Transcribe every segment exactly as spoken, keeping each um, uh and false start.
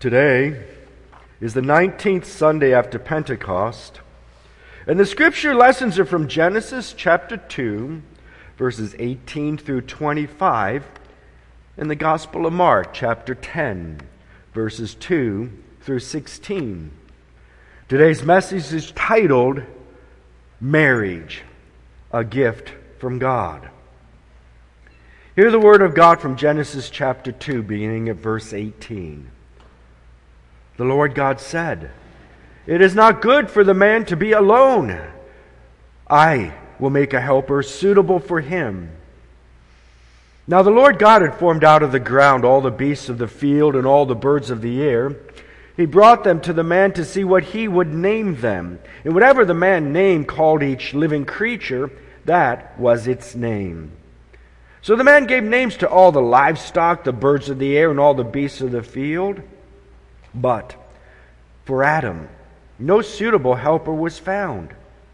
Today is the nineteenth Sunday after Pentecost, and the scripture lessons are from Genesis chapter two, verses eighteen through twenty-five, and the Gospel of Mark chapter ten, verses two through sixteen. Today's message is titled, Marriage, a Gift from God. Hear the word of God from Genesis chapter two, beginning at verse eighteen. The Lord God said, "It is not good for the man to be alone. I will make a helper suitable for him." Now the Lord God had formed out of the ground all the beasts of the field and all the birds of the air. He brought them to the man to see what he would name them. And whatever the man named called each living creature, that was its name. So the man gave names to all the livestock, the birds of the air, and all the beasts of the field. But for Adam, no suitable helper was found.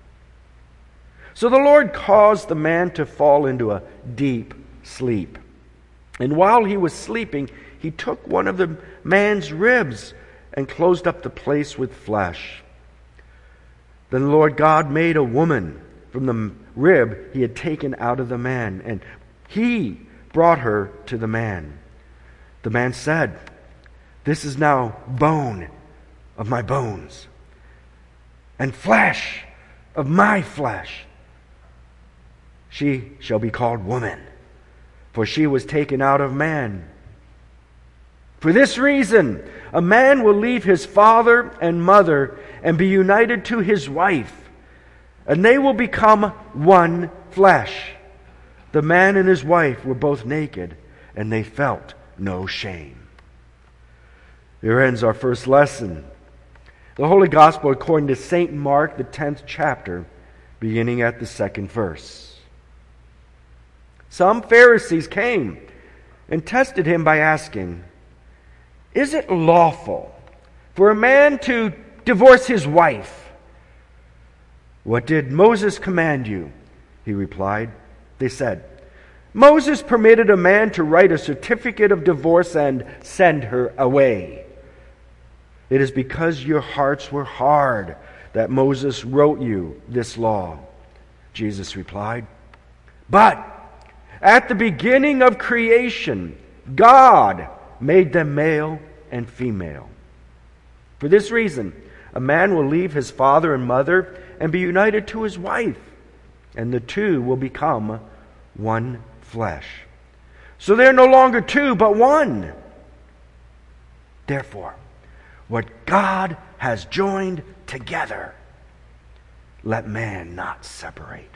So the Lord caused the man to fall into a deep sleep. And while he was sleeping, he took one of the man's ribs and closed up the place with flesh. Then the Lord God made a woman from the rib he had taken out of the man, and he brought her to the man. The man said, "This is now bone of my bones, and flesh of my flesh. She shall be called woman, for she was taken out of man. For this reason, a man will leave his father and mother and be united to his wife, and they will become one flesh. The man and his wife were both naked, and they felt no shame." Here ends our first lesson. The Holy Gospel according to Saint Mark, the tenth chapter, beginning at the second verse. Some Pharisees came and tested him by asking, "Is it lawful for a man to divorce his wife?" "What did Moses command you?" he replied. They said, "Moses permitted a man to write a certificate of divorce and send her away." "It is because your hearts were hard that Moses wrote you this law," Jesus replied. "But at the beginning of creation, God made them male and female. For this reason, a man will leave his father and mother and be united to his wife, and the two will become one flesh. So they're no longer two, but one. Therefore, what God has joined together, let man not separate."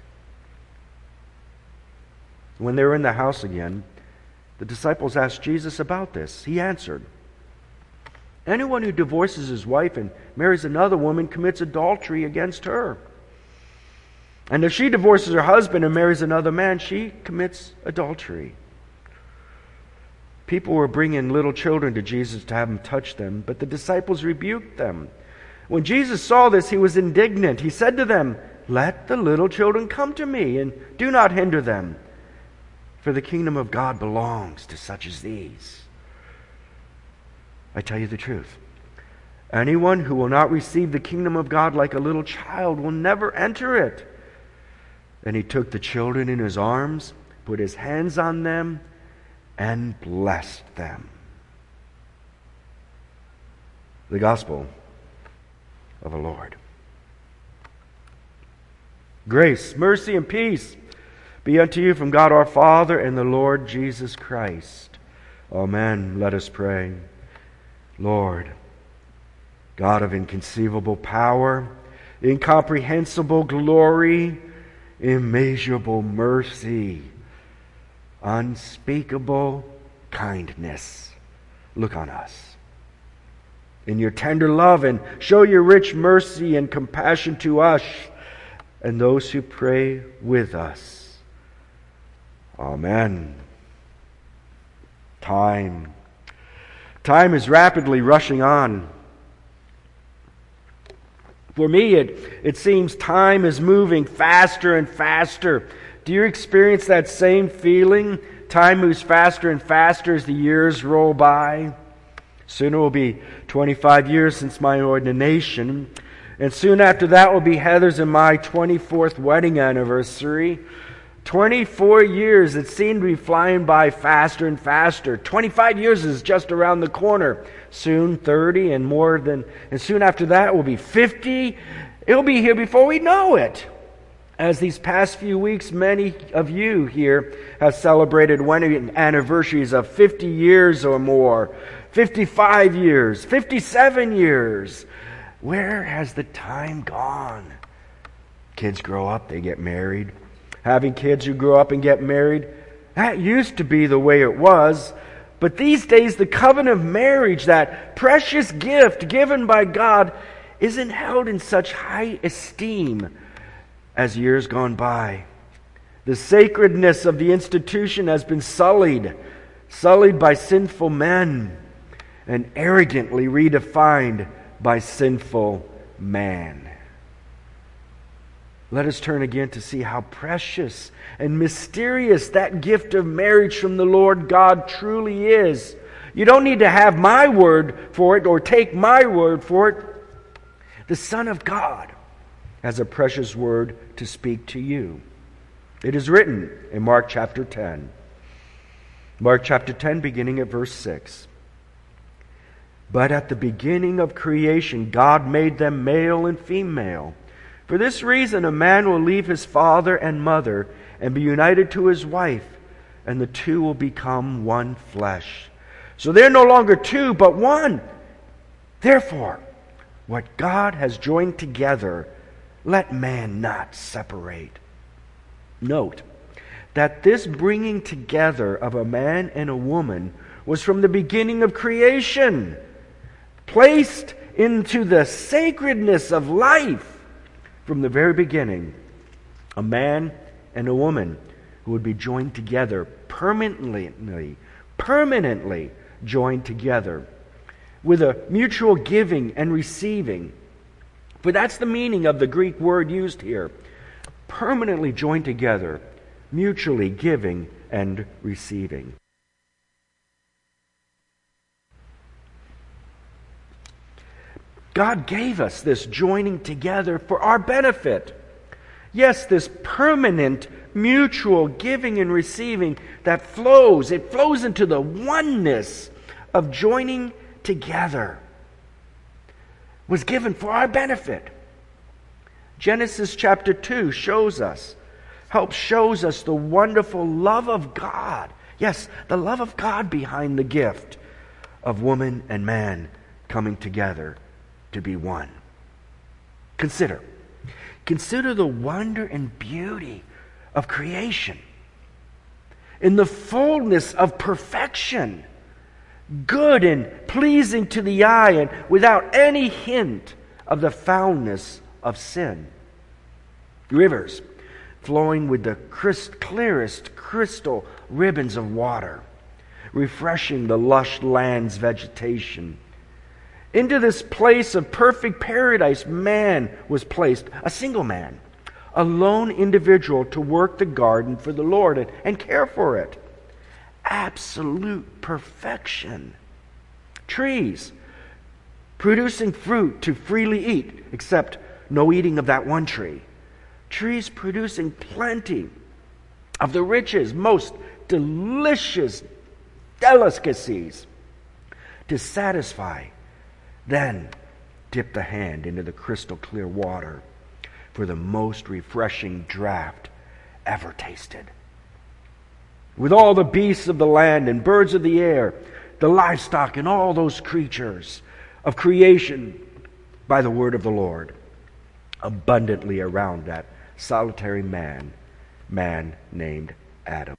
When they were in the house again, the disciples asked Jesus about this. He answered, "Anyone who divorces his wife and marries another woman commits adultery against her. And if she divorces her husband and marries another man, she commits adultery." People were bringing little children to Jesus to have him touch them, but the disciples rebuked them. When Jesus saw this, he was indignant. He said to them, "Let the little children come to me, and do not hinder them, for the kingdom of God belongs to such as these. I tell you the truth. Anyone who will not receive the kingdom of God like a little child will never enter it." And he took the children in his arms, put his hands on them, and blessed them. The Gospel of the Lord. Grace, mercy, and peace be unto you from God our Father and the Lord Jesus Christ. Amen. Let us pray. Lord, God of inconceivable power, incomprehensible glory, immeasurable mercy, unspeakable kindness, look on us in your tender love and show your rich mercy and compassion to us and those who pray with us. Amen. Time. Time is rapidly rushing on. For me, it, it seems time is moving faster and faster. Do you experience that same feeling? Time moves faster and faster as the years roll by. Soon it will be twenty-five years since my ordination, and soon after that will be Heather's and my twenty-fourth wedding anniversary. twenty-four years, it seemed to be flying by faster and faster. twenty-five years is just around the corner. Soon thirty, and more than, and soon after that it will be fifty. It'll be here before we know it. As these past few weeks, many of you here have celebrated wedding anniversaries of fifty years or more, fifty-five years, fifty-seven years. Where has the time gone? Kids grow up, they get married. Having kids who grow up and get married, that used to be the way it was. But these days, the covenant of marriage, that precious gift given by God, isn't held in such high esteem as years gone by. The sacredness of the institution has been sullied, sullied by sinful men, and arrogantly redefined by sinful man. Let us turn again to see how precious and mysterious that gift of marriage from the Lord God truly is. You don't need to have my word for it or take my word for it. The Son of God has a precious word to speak to you. It is written in Mark chapter ten. Mark chapter ten, beginning at verse six. But at the beginning of creation, God made them male and female. For this reason, a man will leave his father and mother and be united to his wife, and the two will become one flesh. So they're no longer two, but one. Therefore, what God has joined together, let man not separate. Note that this bringing together of a man and a woman was from the beginning of creation, placed into the sacredness of life. From the very beginning, a man and a woman who would be joined together permanently, permanently joined together with a mutual giving and receiving. For that's the meaning of the Greek word used here. Permanently joined together, mutually giving and receiving. God gave us this joining together for our benefit. Yes, this permanent mutual giving and receiving that flows, it flows into the oneness of joining together, was given for our benefit. Genesis chapter two shows us, helps shows us the wonderful love of God. Yes, the love of God behind the gift of woman and man coming together to be one. Consider. Consider the wonder and beauty of creation. In the fullness of perfection, good and pleasing to the eye, and without any hint of the foulness of sin. Rivers flowing with the crisp, clearest crystal ribbons of water, refreshing the lush land's vegetation. Into this place of perfect paradise, man was placed, a single man, a lone individual to work the garden for the Lord and, and care for it. Absolute perfection. Trees producing fruit to freely eat, except no eating of that one tree. Trees producing plenty of the richest, most delicious delicacies to satisfy. Then dip the hand into the crystal clear water for the most refreshing draught ever tasted. With all the beasts of the land and birds of the air, the livestock and all those creatures of creation by the word of the Lord, abundantly around that solitary man, man named Adam.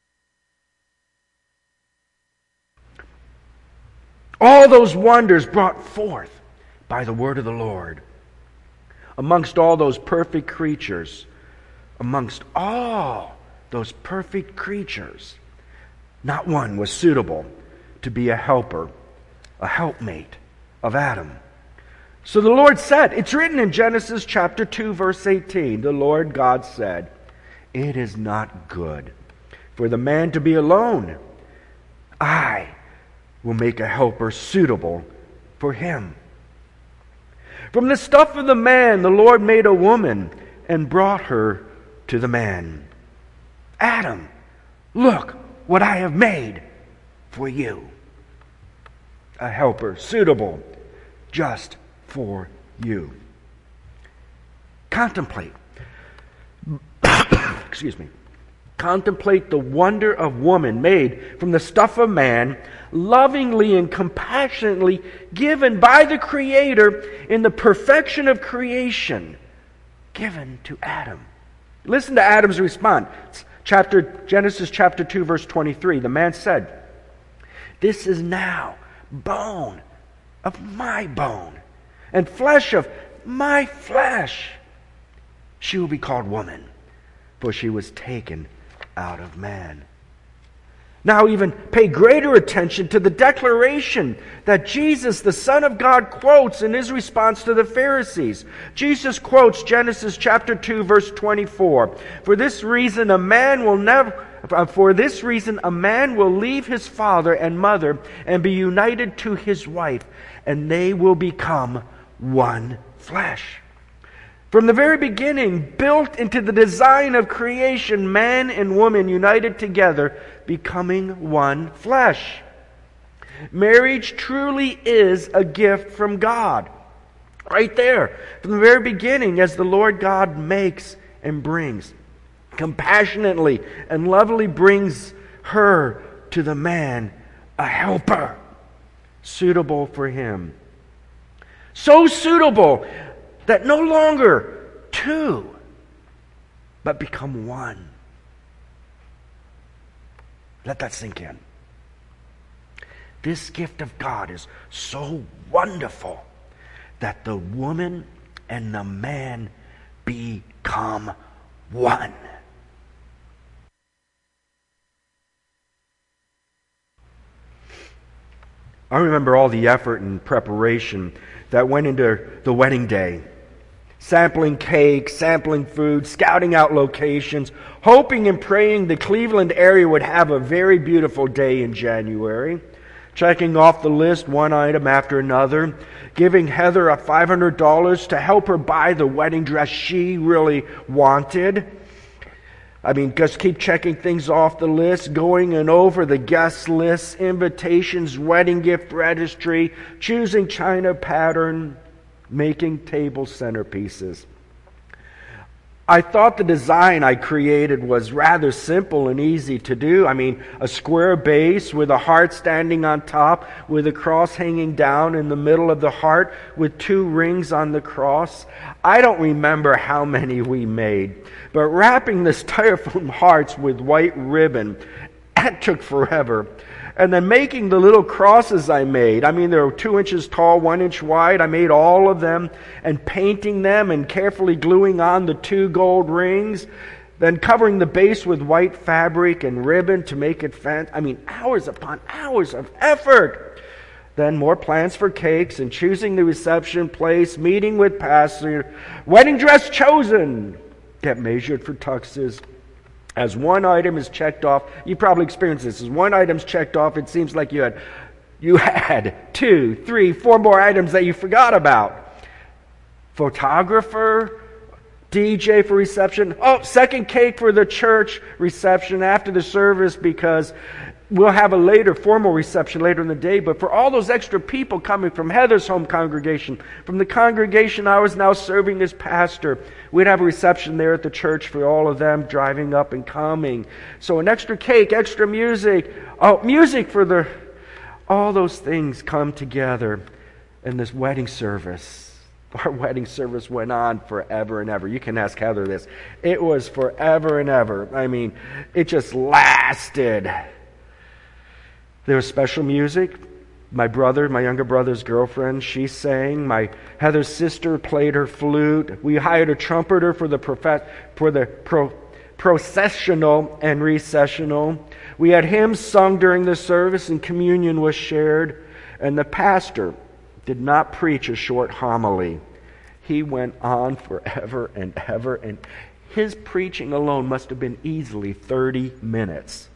All those wonders brought forth by the word of the Lord. Amongst all those perfect creatures, amongst all those perfect creatures, not one was suitable to be a helper, a helpmate of Adam. So the Lord said, it's written in Genesis chapter two, verse eighteen, the Lord God said, it is not good for the man to be alone. I will make a helper suitable for him. From the stuff of the man, the Lord made a woman and brought her to the man. Adam, look what I have made for you. A helper suitable just for you. Contemplate. Excuse me. Contemplate the wonder of woman made from the stuff of man, lovingly and compassionately given by the Creator in the perfection of creation, given to Adam. Listen to Adam's response. Chapter, Genesis chapter two, verse twenty-three. The man said, "This is now bone of my bone and flesh of my flesh. She will be called woman, for she was taken out of man." Now even pay greater attention to the declaration that Jesus, the Son of God, quotes in his response to the Pharisees. Jesus quotes Genesis chapter two, verse twenty-four. For this reason a man will never for this reason a man will leave his father and mother and be united to his wife, and they will become one flesh. From the very beginning, built into the design of creation, man and woman united together, becoming one flesh. Marriage truly is a gift from God. Right there, from the very beginning, as the Lord God makes and brings, compassionately and lovingly brings her to the man, a helper, suitable for him. So suitable that no longer two, but become one. Let that sink in. This gift of God is so wonderful that the woman and the man become one. I remember all the effort and preparation that went into the wedding day. Sampling cake, sampling food, scouting out locations, hoping and praying the Cleveland area would have a very beautiful day in January. Checking off the list one item after another. Giving Heather a five hundred dollars to help her buy the wedding dress she really wanted. I mean, just keep checking things off the list, going and over the guest lists, invitations, wedding gift registry, choosing china pattern, making table centerpieces. I thought the design I created was rather simple and easy to do. I mean, a square base with a heart standing on top, with a cross hanging down in the middle of the heart, with two rings on the cross. I don't remember how many we made, but wrapping the styrofoam hearts with white ribbon, that took forever. And then making the little crosses I made. I mean, they were two inches tall, one inch wide. I made all of them and painting them and carefully gluing on the two gold rings. Then covering the base with white fabric and ribbon to make it fancy. I mean, hours upon hours of effort. Then more plans for cakes and choosing the reception place, meeting with pastor, wedding dress chosen. Get measured for tuxes. As one item is checked off, you probably experienced this. As one item's checked off, it seems like you had you had two, three, four more items that you forgot about. Photographer, D J for reception. Oh, second cake for the church reception after the service, because we'll have a later formal reception later in the day. But for all those extra people coming from Heather's home congregation, from the congregation I was now serving as pastor, we'd have a reception there at the church for all of them driving up and coming. So an extra cake, extra music, oh, music for the, all those things come together in this wedding service. Our wedding service went on forever and ever. You can ask Heather this. It was forever and ever. I mean, it just lasted. There was special music. My brother, my younger brother's girlfriend, she sang. My Heather's sister played her flute. We hired a trumpeter for the prof- for the pro- processional and recessional. We had hymns sung during the service and communion was shared. And the pastor did not preach a short homily. He went on forever and ever, and his preaching alone must have been easily thirty minutes.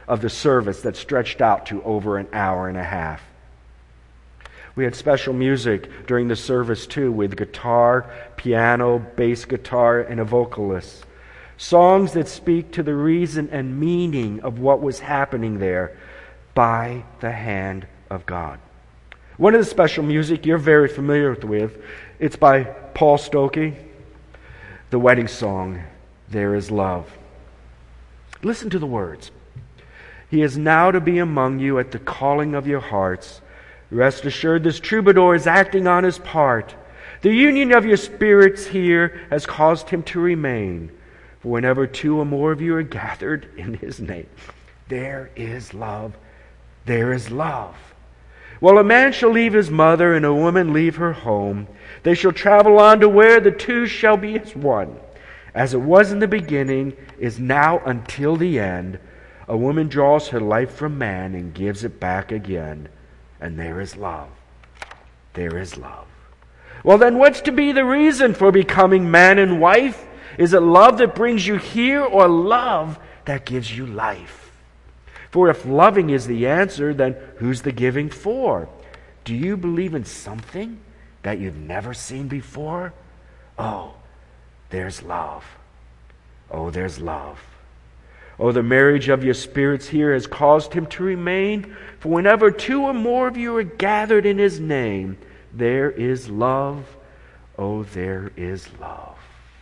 of the service that stretched out to over an hour and a half. We had special music during the service too, with guitar, piano, bass guitar, and a vocalist. Songs that speak to the reason and meaning of what was happening there by the hand of God. One of the special music you're very familiar with, it's by Paul Stokke, the wedding song, There Is Love. Listen to the words. He is now to be among you at the calling of your hearts. Rest assured, this troubadour is acting on his part. The union of your spirits here has caused him to remain. For whenever two or more of you are gathered in his name, there is love. There is love. Well, a man shall leave his mother and a woman leave her home. They shall travel on to where the two shall be as one. As it was in the beginning, is now until the end. A woman draws her life from man and gives it back again. And there is love. There is love. Well, then what's to be the reason for becoming man and wife? Is it love that brings you here or love that gives you life? For if loving is the answer, then who's the giving for? Do you believe in something that you've never seen before? Oh, there's love. Oh, there's love. Oh, the marriage of your spirits here has caused him to remain. For whenever two or more of you are gathered in his name, there is love. Oh, there is love.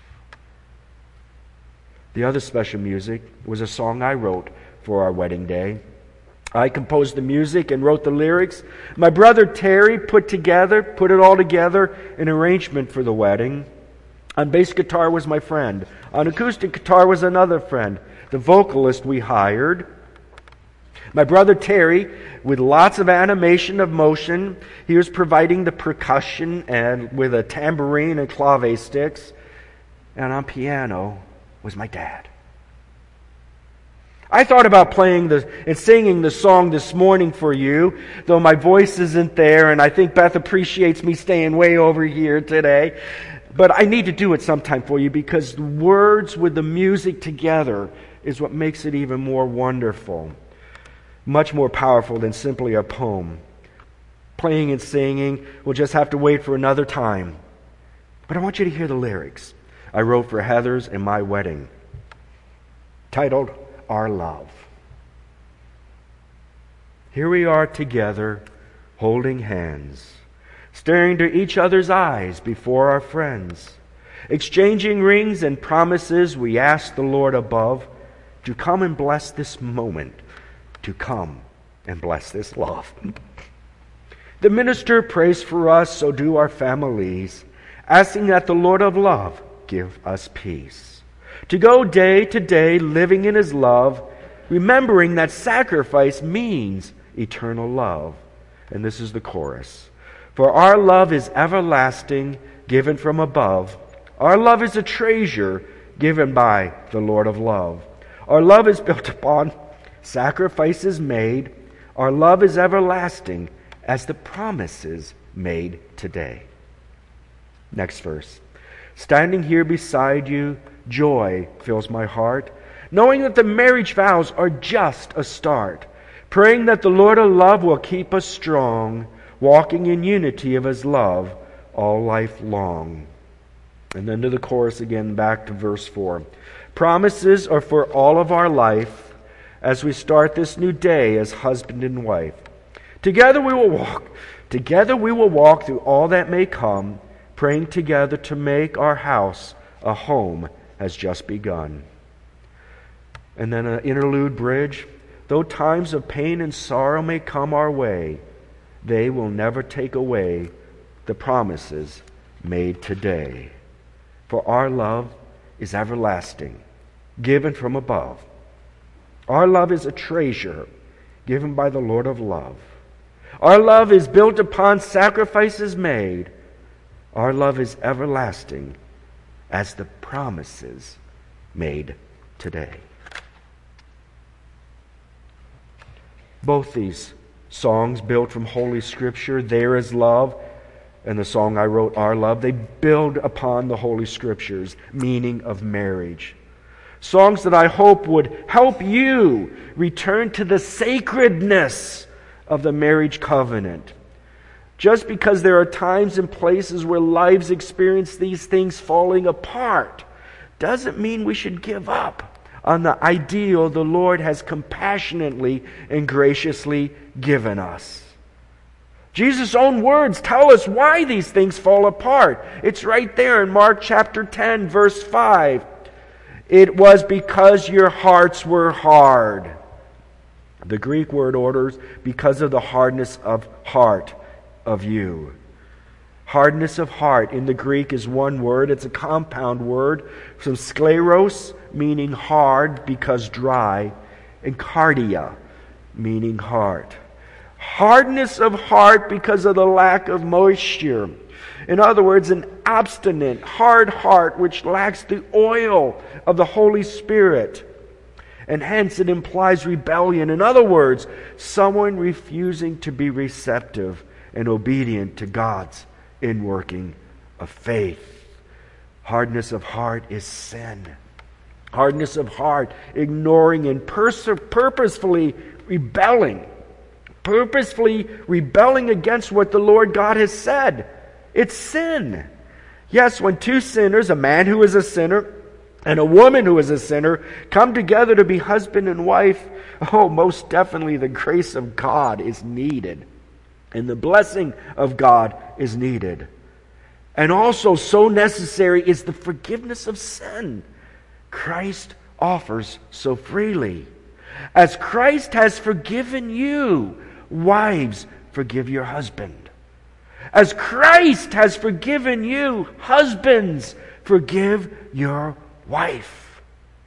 The other special music was a song I wrote for our wedding day. I composed the music and wrote the lyrics. My brother Terry put together, put it all together, an arrangement for the wedding. On bass guitar was my friend. On acoustic guitar was another friend. The vocalist we hired. My brother Terry, with lots of animation of motion, he was providing the percussion and with a tambourine and clave sticks. And on piano was my dad. I thought about playing the and singing the song this morning for you, though my voice isn't there, and I think Beth appreciates me staying way over here today. But I need to do it sometime for you because the words with the music together is what makes it even more wonderful, much more powerful than simply a poem. Playing and singing, we'll just have to wait for another time. But I want you to hear the lyrics I wrote for Heather's and my wedding, titled Our Love. Here we are together, holding hands, staring to each other's eyes before our friends, exchanging rings and promises. We ask the Lord above to come and bless this moment, to come and bless this love. The minister prays for us, so do our families, asking that the Lord of love give us peace. To go day to day living in his love, remembering that sacrifice means eternal love. And this is the chorus. For our love is everlasting, given from above. Our love is a treasure given by the Lord of love. Our love is built upon sacrifices made. Our love is everlasting as the promises made today. Next verse. Standing here beside you, joy fills my heart, knowing that the marriage vows are just a start, praying that the Lord of love will keep us strong, walking in unity of his love all life long. And then to the chorus again, back to verse four. Promises are for all of our life as we start this new day as husband and wife. Together we will walk, together we will walk through all that may come, praying together to make our house a home has just begun. And then an interlude bridge. Though times of pain and sorrow may come our way, they will never take away the promises made today. For our love is everlasting, given from above. Our love is a treasure given by the Lord of love. Our love is built upon sacrifices made. Our love is everlasting as the promises made today. Both these songs built from Holy Scripture, There Is Love, and the song I wrote, Our Love, they build upon the Holy Scriptures' meaning of marriage. Songs that I hope would help you return to the sacredness of the marriage covenant. Just because there are times and places where lives experience these things falling apart doesn't mean we should give up on the ideal the Lord has compassionately and graciously given us. Jesus' own words tell us why these things fall apart. It's right there in Mark chapter ten, verse five. It was because your hearts were hard. The Greek word orders because of the hardness of heart of you. Hardness of heart in the Greek is one word. It's a compound word from skleros, meaning hard because dry, and cardia, meaning heart. Hardness of heart because of the lack of moisture. In other words, an obstinate, hard heart which lacks the oil of the Holy Spirit. And hence it implies rebellion. In other words, someone refusing to be receptive and obedient to God's inworking of faith. Hardness of heart is sin. Hardness of heart, ignoring and pers- purposefully rebelling. Purposefully rebelling against what the Lord God has said. It's sin. Yes, when two sinners, a man who is a sinner and a woman who is a sinner, come together to be husband and wife, oh, most definitely the grace of God is needed. And the blessing of God is needed. And also so necessary is the forgiveness of sin Christ offers so freely. As Christ has forgiven you, wives, forgive your husband. As Christ has forgiven you, husbands, forgive your wife.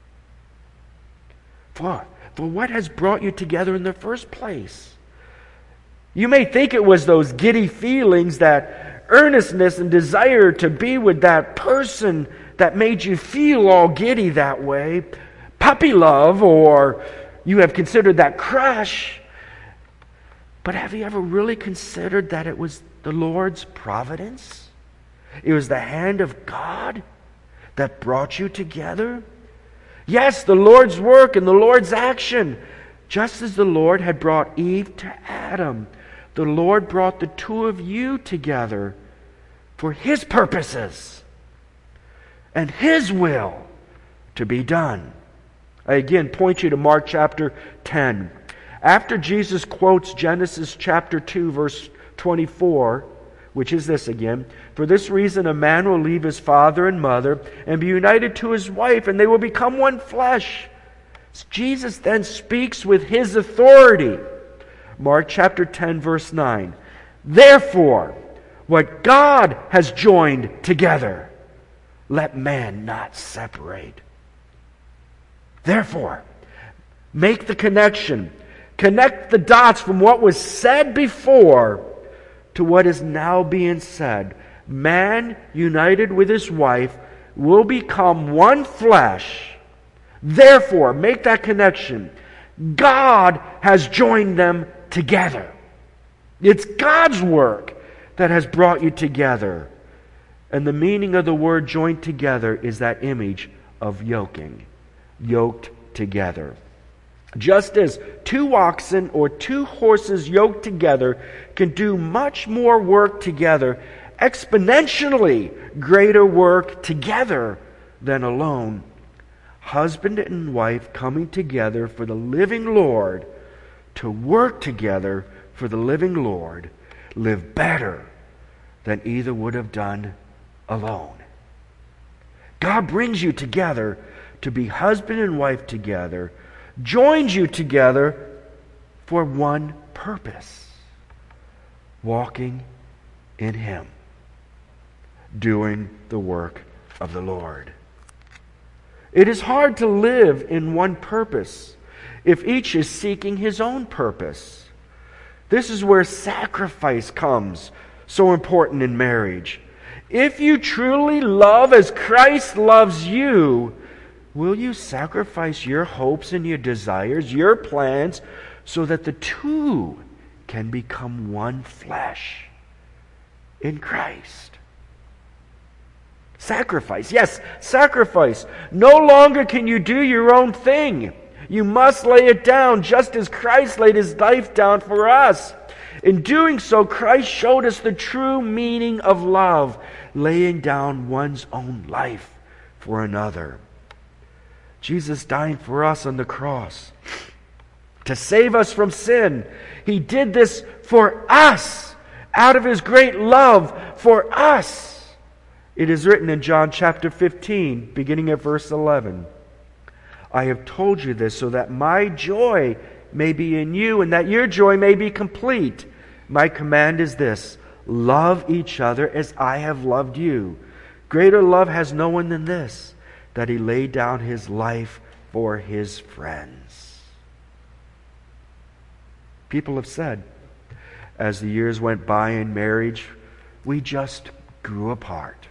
For, for what has brought you together in the first place? You may think it was those giddy feelings, that earnestness and desire to be with that person that made you feel all giddy that way. Puppy love, or you have considered that crush. But have you ever really considered that it was the Lord's providence? It was the hand of God that brought you together? Yes, the Lord's work and the Lord's action. Just as the Lord had brought Eve to Adam, the Lord brought the two of you together for His purposes and His will to be done. I again point you to Mark chapter ten. After Jesus quotes Genesis chapter two, verse twenty-four, which is this again, "For this reason a man will leave his father and mother and be united to his wife, and they will become one flesh." Jesus then speaks with His authority. Mark chapter ten, verse nine. "Therefore, what God has joined together, let man not separate." Therefore, make the connection. Connect the dots from what was said before to what is now being said. Man united with his wife will become one flesh. Therefore, make that connection. God has joined them together. It's God's work that has brought you together. And the meaning of the word joined together is that image of yoking. Yoked together. Just as two oxen or two horses yoked together can do much more work together, exponentially greater work together than alone, husband and wife coming together for the living Lord, to work together for the living Lord, live better than either would have done alone. God brings you together to be husband and wife together, joins you together for one purpose: walking in Him, doing the work of the Lord. It is hard to live in one purpose if each is seeking his own purpose. This is where sacrifice comes so important in marriage. If you truly love as Christ loves you, will you sacrifice your hopes and your desires, your plans, so that the two can become one flesh in Christ? sacrifice. Yes, sacrifice. No longer can you do your own thing. You must lay it down just as Christ laid his life down for us. In doing so, Christ showed us the true meaning of love, laying down one's own life for another. Jesus dying for us on the cross to save us from sin. He did this for us, out of his great love for us. It is written in John chapter fifteen, beginning at verse eleven. I have told you this so that my joy may be in you and that your joy may be complete. My command is this: love each other as I have loved you. Greater love has no one than this, that he laid down his life for his friends. People have said, as the years went by in marriage, we just grew apart.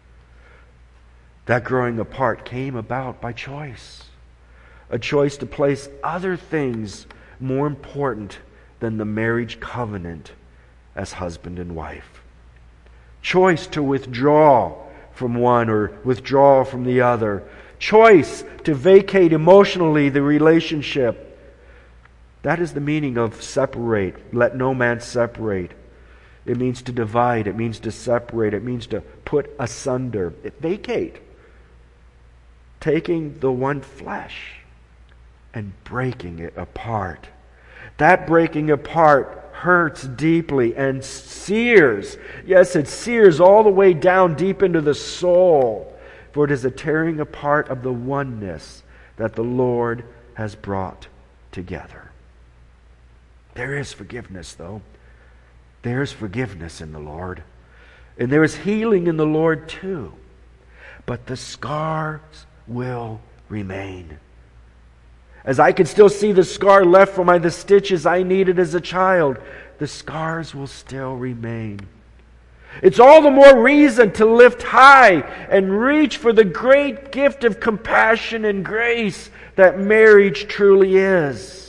That growing apart came about by choice. A choice to place other things more important than the marriage covenant as husband and wife. Choice to withdraw from one or withdraw from the other. Choice to vacate emotionally the relationship. That is the meaning of separate. Let no man separate. It means to divide. It means to separate. It means to put asunder. It vacate. Taking the one flesh and breaking it apart. That breaking apart hurts deeply and sears. Yes, it sears all the way down deep into the soul. For it is a tearing apart of the oneness that the Lord has brought together. There is forgiveness, though. There is forgiveness in the Lord. And there is healing in the Lord, too. But the scars will remain. As I can still see the scar left from my, the stitches I needed as a child, the scars will still remain. It's all the more reason to lift high and reach for the great gift of compassion and grace that marriage truly is.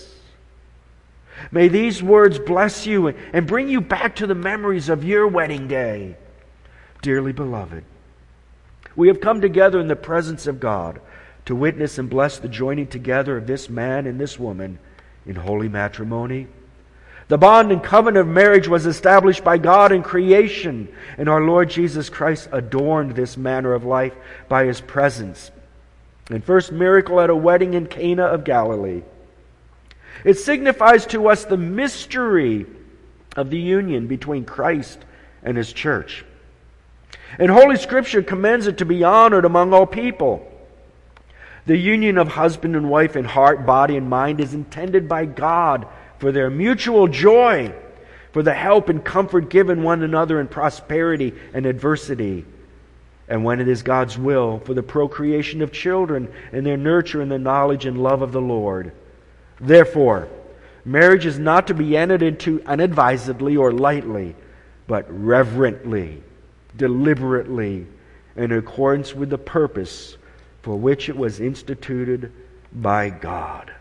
May these words bless you and bring you back to the memories of your wedding day. Dearly beloved, we have come together in the presence of God to witness and bless the joining together of this man and this woman in holy matrimony. The bond and covenant of marriage was established by God in creation, and our Lord Jesus Christ adorned this manner of life by his presence. And first miracle at a wedding in Cana of Galilee. It signifies to us the mystery of the union between Christ and his church. And Holy Scripture commends it to be honored among all people. The union of husband and wife in heart, body, and mind is intended by God for their mutual joy, for the help and comfort given one another in prosperity and adversity, and when it is God's will, for the procreation of children and their nurture in the knowledge and love of the Lord. Therefore, marriage is not to be entered into unadvisedly or lightly, but reverently, deliberately, in accordance with the purpose for which it was instituted by God.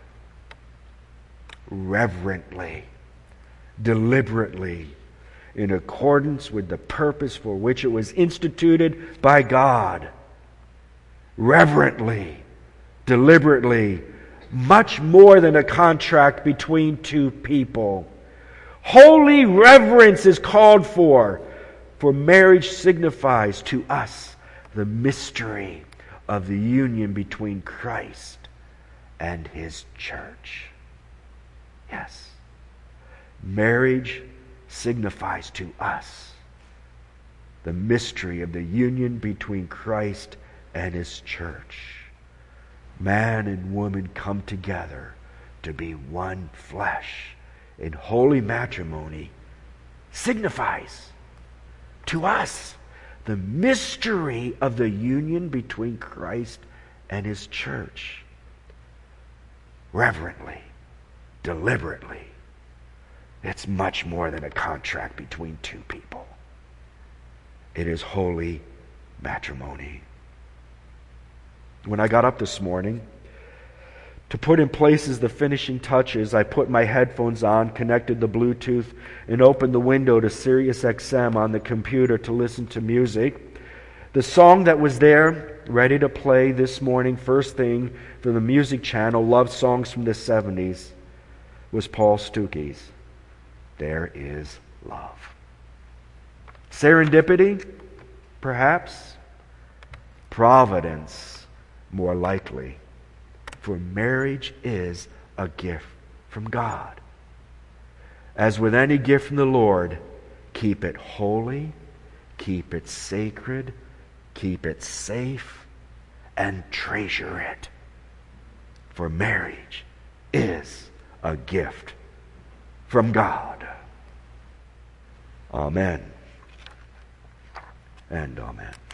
Reverently, deliberately, in accordance with the purpose for which it was instituted by God. Reverently, deliberately, much more than a contract between two people. Holy reverence is called for, for marriage signifies to us the mystery of the union between Christ and his church. Yes, marriage signifies to us the mystery of the union between Christ and his church. Man and woman come together to be one flesh in holy matrimony signifies to us the mystery of the union between Christ and his church. Reverently, deliberately. It's much more than a contract between two people. It is holy matrimony. When I got up this morning, to put in places the finishing touches, I put my headphones on, connected the Bluetooth, and opened the window to Sirius X M on the computer to listen to music. The song that was there, ready to play this morning, first thing from the music channel, Love Songs from the seventies, was Paul Stuckey's There Is Love. Serendipity? Perhaps. Providence? More likely. For marriage is a gift from God. As with any gift from the Lord, keep it holy, keep it sacred, keep it safe, and treasure it. For marriage is a gift from God. Amen and amen.